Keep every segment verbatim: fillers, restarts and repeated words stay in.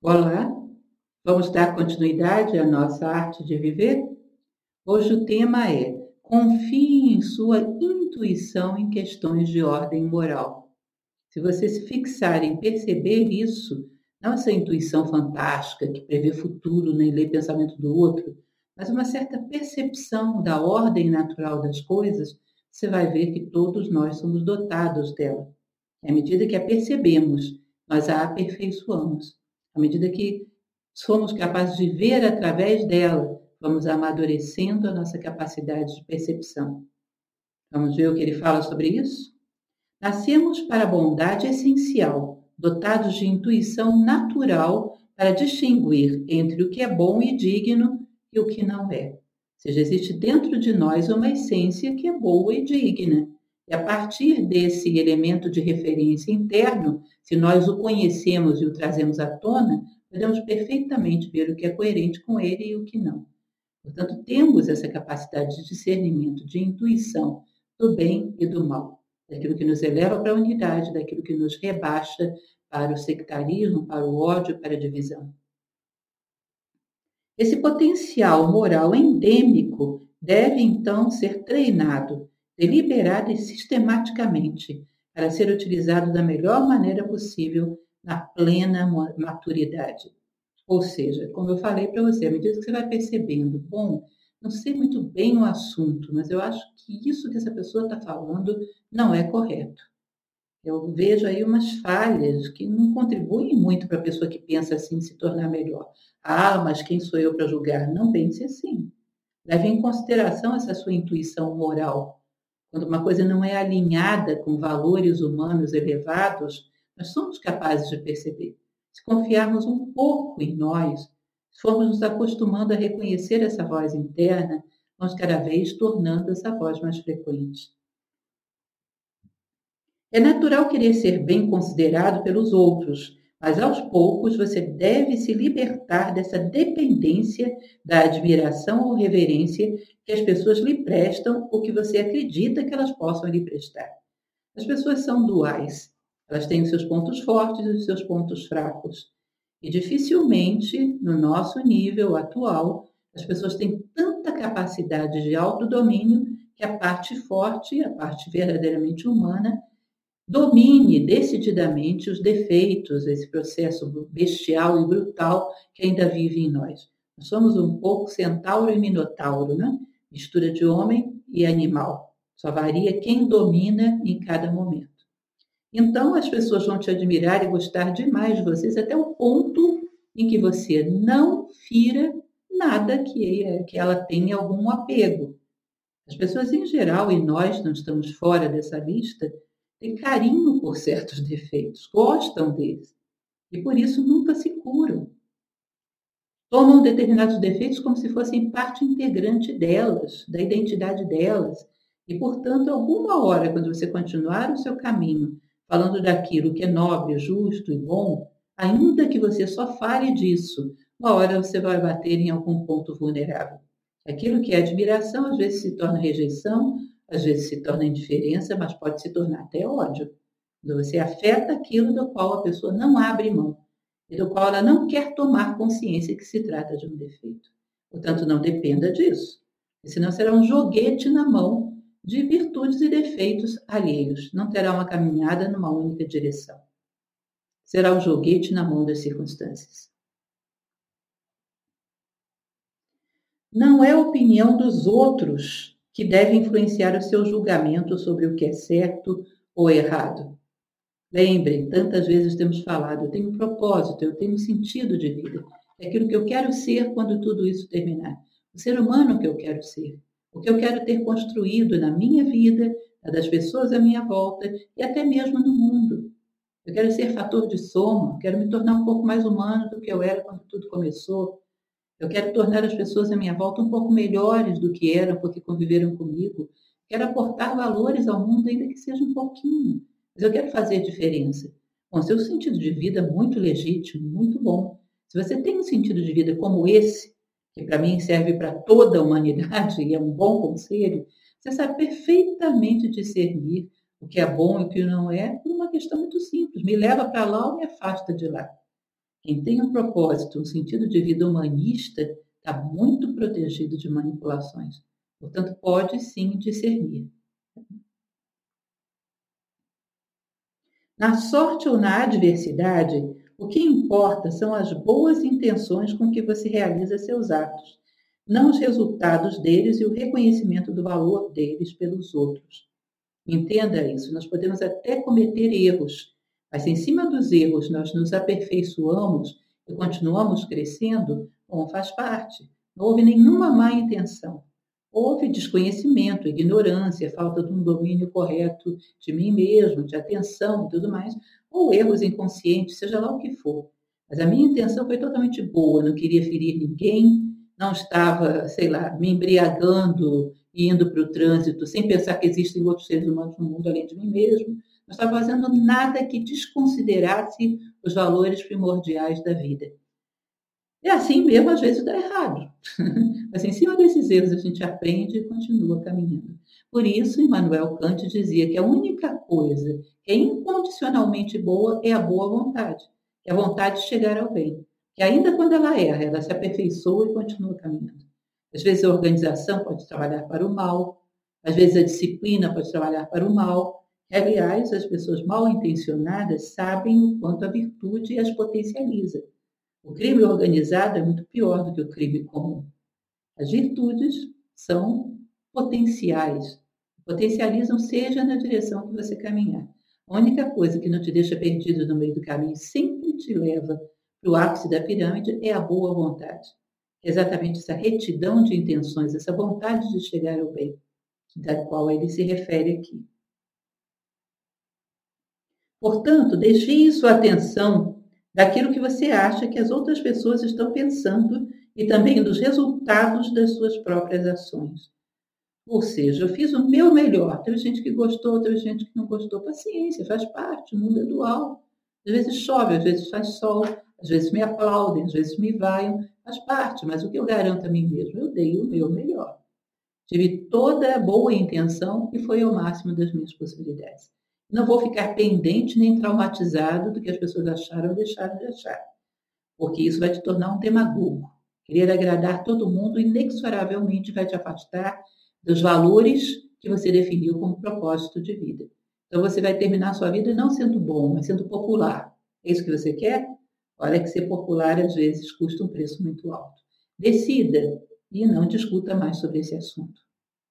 Olá, vamos dar continuidade à nossa arte de viver? Hoje o tema é: confie em sua intuição em questões de ordem moral. Se você se fixar em perceber isso, não essa intuição fantástica que prevê futuro nem lê pensamento do outro, mas uma certa percepção da ordem natural das coisas, você vai ver que todos nós somos dotados dela. E à medida que a percebemos, nós a aperfeiçoamos. À medida que somos capazes de ver através dela, vamos amadurecendo a nossa capacidade de percepção. Vamos ver o que ele fala sobre isso? Nascemos para a bondade essencial, dotados de intuição natural para distinguir entre o que é bom e digno e o que não é. Ou seja, existe dentro de nós uma essência que é boa e digna. E a partir desse elemento de referência interno, se nós o conhecemos e o trazemos à tona, podemos perfeitamente ver o que é coerente com ele e o que não. Portanto, temos essa capacidade de discernimento, de intuição do bem e do mal, daquilo que nos eleva para a unidade, daquilo que nos rebaixa para o sectarismo, para o ódio, para a divisão. Esse potencial moral endêmico deve, então, ser treinado, deliberado e sistematicamente, para ser utilizado da melhor maneira possível na plena maturidade. Ou seja, como eu falei para você, à medida que você vai percebendo, bom, não sei muito bem o assunto, mas eu acho que isso que essa pessoa está falando não é correto. Eu vejo aí umas falhas que não contribuem muito para a pessoa que pensa assim se tornar melhor. Ah, mas quem sou eu para julgar? Não pense assim. Leve em consideração essa sua intuição moral. Quando uma coisa não é alinhada com valores humanos elevados, nós somos capazes de perceber. Se confiarmos um pouco em nós, se formos nos acostumando a reconhecer essa voz interna, vamos cada vez tornando essa voz mais frequente. É natural querer ser bem considerado pelos outros, mas aos poucos você deve se libertar dessa dependência da admiração ou reverência que as pessoas lhe prestam ou que você acredita que elas possam lhe prestar. As pessoas são duais. Elas têm os seus pontos fortes e os seus pontos fracos. E dificilmente, no nosso nível atual, as pessoas têm tanta capacidade de autodomínio que a parte forte, a parte verdadeiramente humana, domine decididamente os defeitos, esse processo bestial e brutal que ainda vive em nós. Nós somos um pouco centauro e minotauro, né? Mistura de homem e animal. Só varia quem domina em cada momento. Então, as pessoas vão te admirar e gostar demais de vocês até o ponto em que você não fira nada que, que ela tenha algum apego. As pessoas em geral, e nós não estamos fora dessa lista, têm carinho por certos defeitos, gostam deles, e por isso nunca se curam. Tomam determinados defeitos como se fossem parte integrante delas, da identidade delas, e, portanto, alguma hora, quando você continuar o seu caminho, falando daquilo que é nobre, justo e bom, ainda que você só fale disso, uma hora você vai bater em algum ponto vulnerável. Aquilo que é admiração, às vezes se torna rejeição, às vezes se torna indiferença, mas pode se tornar até ódio. Quando você afeta aquilo do qual a pessoa não abre mão, e do qual ela não quer tomar consciência que se trata de um defeito. Portanto, não dependa disso, senão será um joguete na mão de virtudes e defeitos alheios. Não terá uma caminhada numa única direção. Será um joguete na mão das circunstâncias. Não é a opinião dos outros que deve influenciar o seu julgamento sobre o que é certo ou errado. Lembrem, tantas vezes temos falado, eu tenho um propósito, eu tenho um sentido de vida. É aquilo que eu quero ser quando tudo isso terminar. O ser humano que eu quero ser. O que eu quero ter construído na minha vida, na das pessoas à minha volta e até mesmo no mundo. Eu quero ser fator de soma, quero me tornar um pouco mais humano do que eu era quando tudo começou. Eu quero tornar as pessoas à minha volta um pouco melhores do que eram porque conviveram comigo. Quero aportar valores ao mundo, ainda que seja um pouquinho. Mas eu quero fazer diferença. Com seu sentido de vida muito legítimo, muito bom. Se você tem um sentido de vida como esse, que para mim serve para toda a humanidade e é um bom conselho, você sabe perfeitamente discernir o que é bom e o que não é por uma questão muito simples. Me leva para lá ou me afasta de lá. Quem tem um propósito, um sentido de vida humanista, está muito protegido de manipulações. Portanto, pode sim discernir. Na sorte ou na adversidade, o que importa são as boas intenções com que você realiza seus atos, não os resultados deles e o reconhecimento do valor deles pelos outros. Entenda isso, nós podemos até cometer erros, mas se em cima dos erros nós nos aperfeiçoamos e continuamos crescendo, bom, faz parte. Não houve nenhuma má intenção. Houve desconhecimento, ignorância, falta de um domínio correto de mim mesmo, de atenção e tudo mais, ou erros inconscientes, seja lá o que for. Mas a minha intenção foi totalmente boa, não queria ferir ninguém, não estava, sei lá, me embriagando e indo para o trânsito sem pensar que existem outros seres humanos no mundo além de mim mesmo. Não estava fazendo nada que desconsiderasse os valores primordiais da vida. E assim mesmo, às vezes, dá errado. Mas em cima desses erros a gente aprende e continua caminhando. Por isso, Immanuel Kant dizia que a única coisa que é incondicionalmente boa é a boa vontade. É a vontade de chegar ao bem. Que ainda quando ela erra, ela se aperfeiçoa e continua caminhando. Às vezes a organização pode trabalhar para o mal. Às vezes a disciplina pode trabalhar para o mal. E, aliás, as pessoas mal intencionadas sabem o quanto a virtude as potencializa. O crime organizado é muito pior do que o crime comum. As virtudes são potenciais, potencializam seja na direção que você caminhar. A única coisa que não te deixa perdido no meio do caminho, sempre te leva para o ápice da pirâmide, é a boa vontade. É exatamente essa retidão de intenções, essa vontade de chegar ao bem, da qual ele se refere aqui. Portanto, desvie sua atenção daquilo que você acha que as outras pessoas estão pensando e também dos resultados das suas próprias ações. Ou seja, eu fiz o meu melhor. Teve gente que gostou, teve gente que não gostou. Paciência, faz parte, o mundo é dual. Às vezes chove, às vezes faz sol, às vezes me aplaudem, às vezes me vaiam. Faz parte, mas o que eu garanto a mim mesmo? Eu dei o meu melhor. Tive toda a boa intenção e foi ao máximo das minhas possibilidades. Não vou ficar pendente nem traumatizado do que as pessoas acharam ou deixaram de achar, porque isso vai te tornar um demagogo. Querer agradar todo mundo inexoravelmente vai te afastar dos valores que você definiu como propósito de vida. Então você vai terminar a sua vida não sendo bom, mas sendo popular. É isso que você quer? Olha que ser popular às vezes custa um preço muito alto. Decida e não discuta mais sobre esse assunto.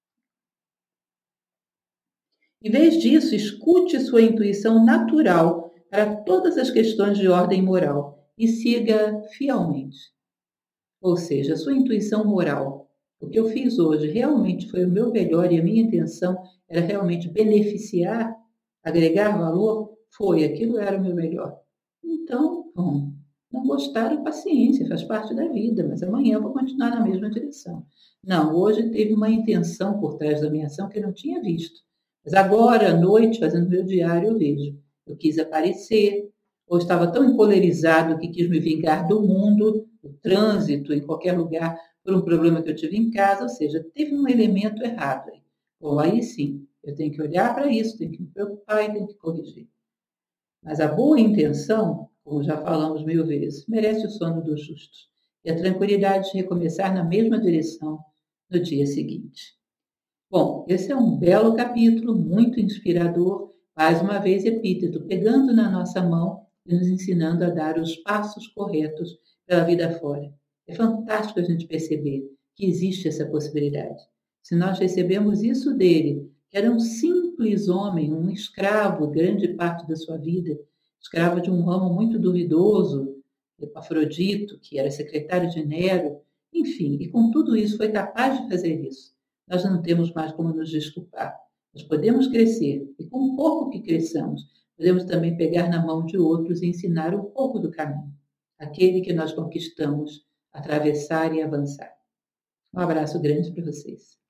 Em vez disso, escute sua intuição natural para todas as questões de ordem moral e siga fielmente. Ou seja, a sua intuição moral. O que eu fiz hoje realmente foi o meu melhor e a minha intenção era realmente beneficiar, agregar valor? Foi, aquilo era o meu melhor. Então, bom, não gostaram, paciência, faz parte da vida, mas amanhã eu vou continuar na mesma direção. Não, hoje teve uma intenção por trás da minha ação que eu não tinha visto. Mas agora, à noite, fazendo meu diário, eu vejo. Eu quis aparecer, ou estava tão empolarizado que quis me vingar do mundo, do trânsito, em qualquer lugar, por um problema que eu tive em casa, ou seja, teve um elemento errado aí. Ou aí sim, eu tenho que olhar para isso, tenho que me preocupar e tenho que corrigir. Mas a boa intenção, como já falamos mil vezes, merece o sono dos justos e a tranquilidade de recomeçar na mesma direção no dia seguinte. Bom, esse é um belo capítulo, muito inspirador, mais uma vez epíteto, pegando na nossa mão e nos ensinando a dar os passos corretos pela vida fora. É fantástico a gente perceber que existe essa possibilidade. Se nós recebemos isso dele, que era um simples homem, um escravo, grande parte da sua vida, escravo de um ramo muito duvidoso, Epafrodito, que era secretário de Nero, enfim, e com tudo isso foi capaz de fazer isso. Nós não temos mais como nos desculpar. Nós podemos crescer, e com um pouco que cresçamos, podemos também pegar na mão de outros e ensinar um pouco do caminho, aquele que nós conquistamos, atravessar e avançar. Um abraço grande para vocês.